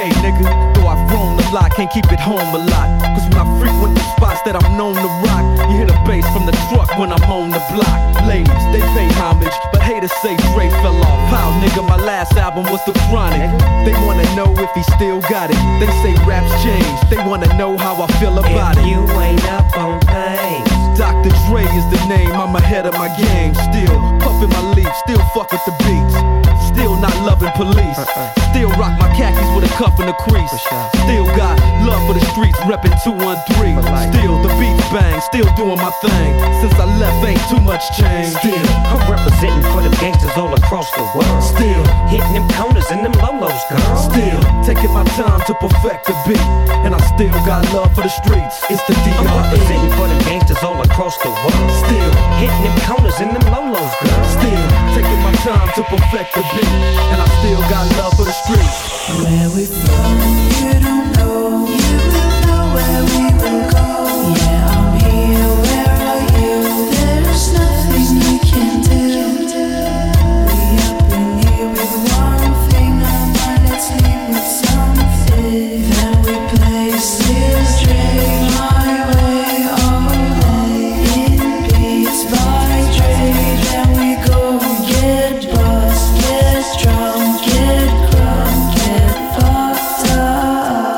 way, nigga. Though I've grown a lot, can't keep it home a lot. Cause when I frequent the spots that I'm known to rock, you hear the bass from the truck when I'm on the block. Ladies, they pay homage, but haters say Dre fell off. How, nigga, my last album was The Chronic. They wanna know if he still got it. They say raps changed, they wanna know how I feel about it. If you ain't up on things, Dr. Dre is the name, I'm ahead of my game. Still puffin' my leaf, still fuck with the beats. Still not loving police. Still rock my khakis with a cuff and a crease. Still got love for the streets, reppin' 213. Still the beats bang, still doing my thing. Since I left, ain't too much change. still I'm representing for them gangsters all across the world. Still Hitting them corners and them lolos, girl. Still taking my time to perfect the beat. And I still got love for the streets. It's the I'm D.R.E. representing for them gangsters all across the world. Still Hitting them corners and them lolos, girl. Still taking my time to perfect the beat. And I still got love for the streets. Where we from, you don't know. You will know where we will go. Yeah, I'm here, where are you? There's nothing you can do. We up in here with one thing on mind, let's leave with something. Then we play still straight my way all day. In beats by Dre, then we go get buzzed, get drunk, get crunk, get fucked up.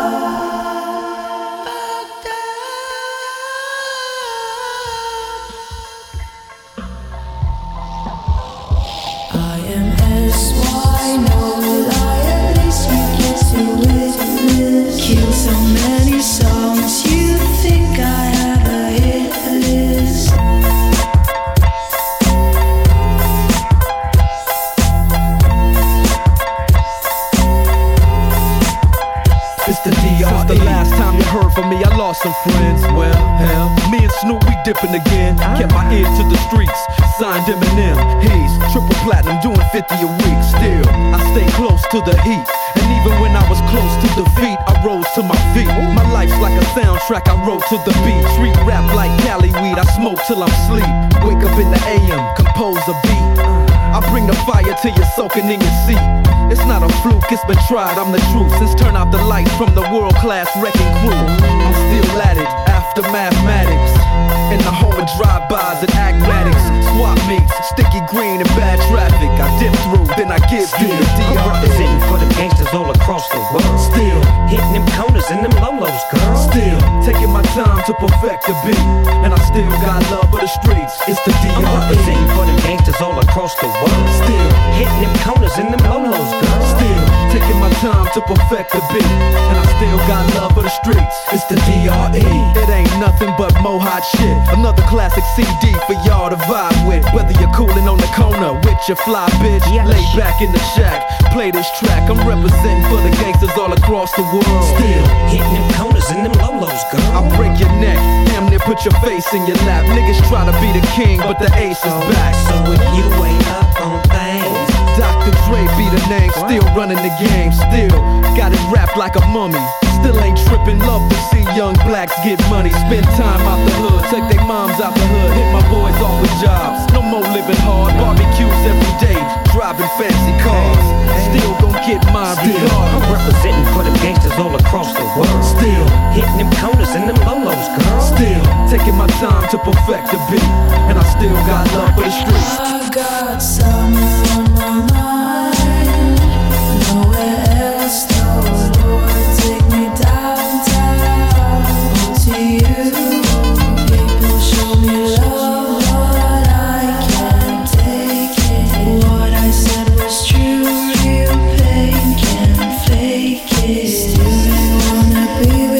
I am SY, no lie, at least you get to witness. Killed so many songs, you think I have a hit list. It's the D.R.E. Since the last time you heard from me, I lost some friends. Well, hell, me and Snoop, we dipping again. Kept my ear to the streets, signed Eminem. He's triple platinum, doing 50 a week. Still, I stay close to the heat. And even when I was close to defeat, I rose to my feet. My life's like a soundtrack, I wrote to the beat. Street rap like Cali weed, I smoke till I'm sleep. Wake up in the AM, compose a beat. I bring the fire till you're soaking in your seat. It's not a fluke, it's been tried, I'm the truth. Since turn out the lights from the world-class wrecking crew, I'm still at it, after mathematics. In the home of drive-bys and acmatics. Swap meets, sticky green and bad traffic. I dip through, then I give you the I'm D.R.E. representing for them gangsters all across the world. Still Hitting them corners and them lolos, girl. Still taking my time to perfect the beat. And I still got love for the streets. It's the I'm D.R.E. representing for them gangsters all across the world. Still Hitting them corners and them lolos, girl. Still taking my time to perfect the beat. And I still got love for the streets. It's the D.R.E. It ain't nothing but mo hot shit. Another classic CD for y'all to vibe with. Whether you're coolin' on the corner with your fly bitch, Yeah. lay back in the shack, play this track. I'm representing for the gangsters all across the world. Still Hitting them corners and them lolos, girl. I'll break your neck, damn near put your face in your lap. Niggas try to be the king, but the ace is back. So if you ain't up on things, Dr. Dre be the name, still running the game. Still got it wrapped like a mummy. Still ain't trippin', love to see young blacks get money. Spend time out the hood, take their moms out the hood. Hit my boys off with jobs, no more living hard. Barbecues every day, driving fancy cars. Still gon' get mine I'm regardless. representing for them gangsters all across the world. Still Hitting them corners and them lolos, girl. Still taking my time to perfect the beat. And I still got love for the streets. I got something on my mind. Nowhere else, no Lord, take me downtown. To you, people show me love, but I can't take it. What I said was true, real pain can't fake it. Still they wanna be